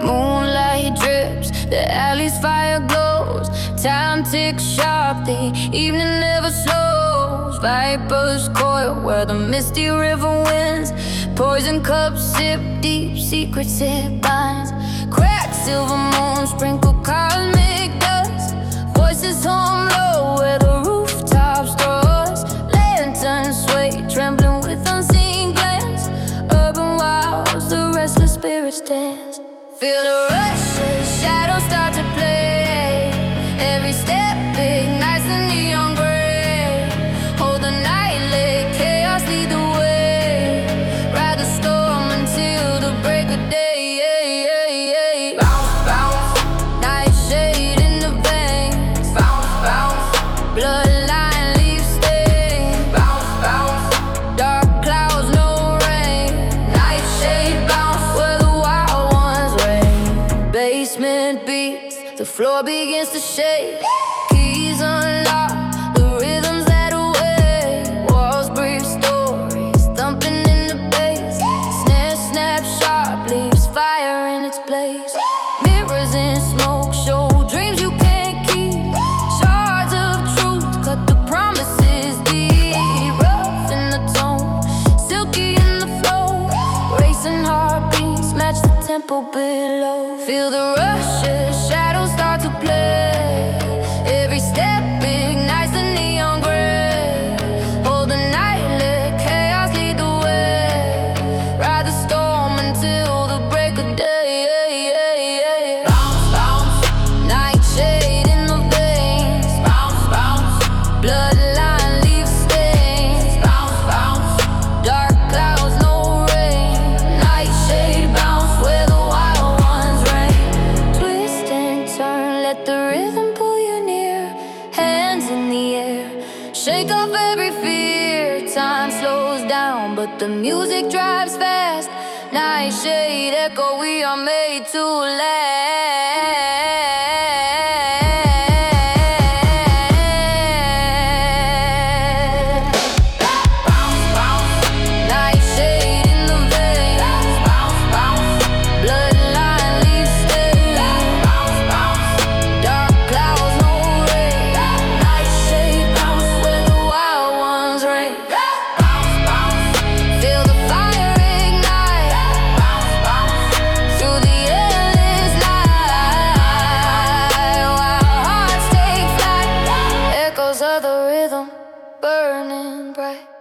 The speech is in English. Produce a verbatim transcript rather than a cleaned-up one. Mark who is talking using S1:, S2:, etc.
S1: Moonlight drips, the alley's fire glows. Time ticks sharply, evening never slows. Vipers coil where the misty river winds. Poison cups sip deep, secrets it binds. Cracked silver moon, sprinkle cosmic dust. Voices hum low where the rooftops throws. Lanterns sway, trembling with unseen glance. Urban wilds, the restless spirits dance. Feel the rush as shadows start to play. Every step ignites the neon gray. Hold the night lit, chaos lead the way. Ride the storm until the break of day. Bounce, bounce, nightshade in the veins. Bounce, bounce, bloodline leaves stains. Bounce, bounce, dark clouds, no rain. Nightshade bounce where the wild ones reign. Basement beats, the floor begins to shake. Keys unlock, the rhythms that away. Walls breathe stories, thumping in the bass. Snare snap sharp, leaves fire in its place. Mirrors in smoke show dreams you can't keep. Shards of truth cut the promises deep. Rough in the tone, silky in the flow. Racing heartbeats match the tempo below. Feel the rush as shadows start to play. Every step ignites the neon gray. Hold the night lit, chaos lead the way. Ride the storm until the break of day. Bounce, bounce, nightshade in the veins. Bounce, bounce, bloodline leaves stains. Bounce, bounce, dark clouds, no rain. Nightshade bounce where the wild ones reign. Twist and turn, let the rhythm pull you near. Hands in the air, shake off every fear. Time slows down, but the music drives fast. Nightshade echo, we are made to last. Bounce, bounce, nightshade in the veins. Bounce, bounce, bloodline leaves stains. Bounce, bounce, dark clouds, no rain. Nightshade bounce where the wild ones reign. Bounce, bounce, feel the fire ignite. Bounce, bounce, through the endless night. While hearts take flight, echoes of the rhythm burning bright.